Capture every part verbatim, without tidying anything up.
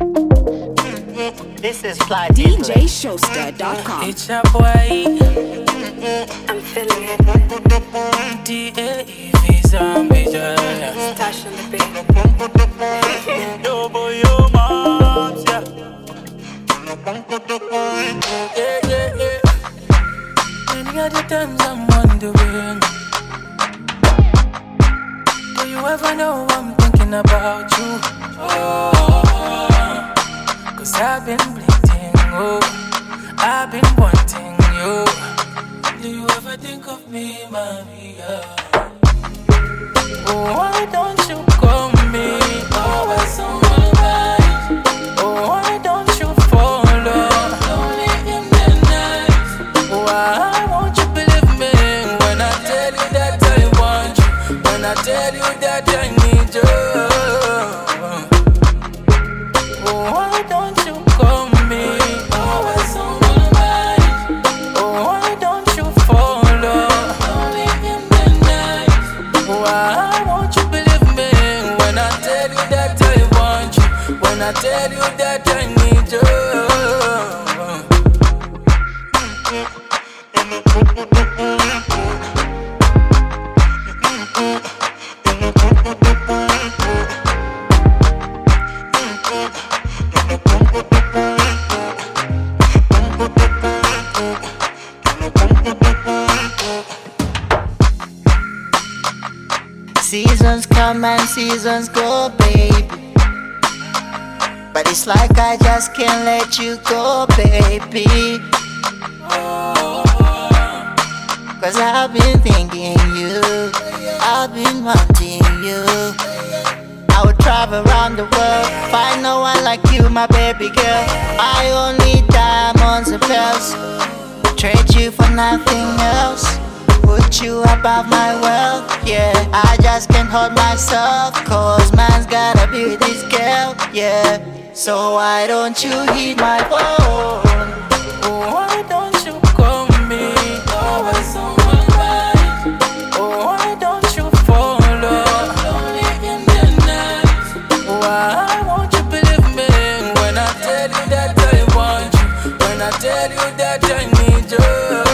This is Fly D J Showstar dot com. It's a boy. I'm feeling it. D A E V zombie girl. Stash on the beat. Yo boy, yo moms, yeah. Yeah, yeah, yeah. Many other times I'm wondering, do you ever know I'm thinking about you? Oh, cause I've been bleeding, oh, I've been wanting you. Do you ever think of me, Maria? Oh, why don't you call me? Always on my mind. Oh, why don't you follow? Only in the night. Why won't you believe me when I tell you that I want you? When I tell you that I need you? Oh, why don't you call me? Always on my mind. Oh, why don't you follow? Only in the night. Why won't you believe me when I tell you that I want you? When I tell you that I need you? Seasons come and seasons go, baby. But it's like I just can't let you go, baby. Cause I've been thinking you, I've been wanting you. I would travel around the world, find no one like you, my baby girl. I only diamonds and pearls, trade you for nothing else. Put you above my wealth, yeah. I just can't hold myself, cause man's gotta be this girl, yeah. So why don't you hit my phone? Oh, why don't you call me? Always on my mind. Oh, why don't you follow? Only in the night. Why won't you believe me when I tell you that I want you? When I tell you that I need you?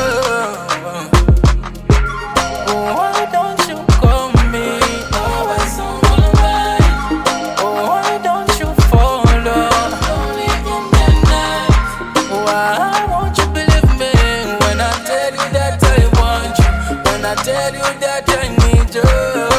Oh, why don't you call me? Always on my mind. Oh, why don't you follow? Only in the night. Why won't you believe me when I tell you that I want you? When I tell you that I need you?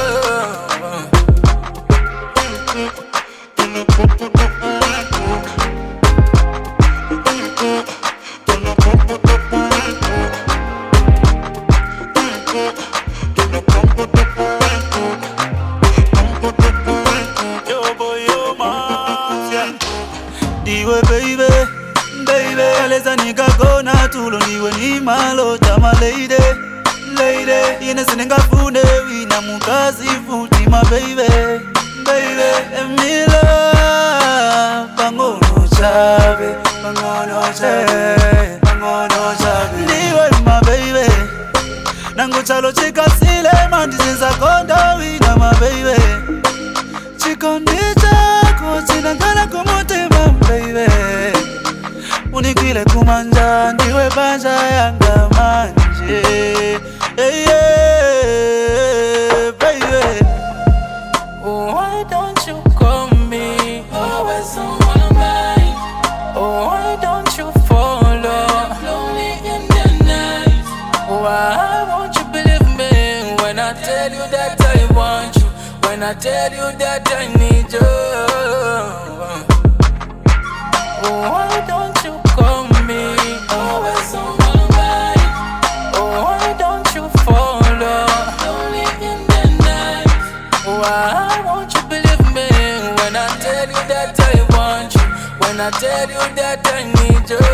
Yo boy, yo moms, yeah. Diwe baby, baby. Aleza nikakona tulo niwe ni malo chama lady, lady. Yene sinengafune wina mukazi futi my baby, baby. Emila, pangono chabe, pangono chabe, pangono chabe. Diwe my baby, nango chalo chikasile mandi zinza konda wina my baby. Chikondita kuchina ngana kumutema baby. Unikile kumanja ndiwe banja yanga manje. Hey, yeah, baby. Oh, why don't you call me? Always on my mind. Oh, why don't you follow? Lonely in the night. Why won't you believe me when I tell you that I want you? When I tell you that I need you? Oh, why don't you call me? Always on my mind. Oh, why don't you follow? Only in the night. Why won't you believe me when I tell you that I want you? When I tell you that I need you?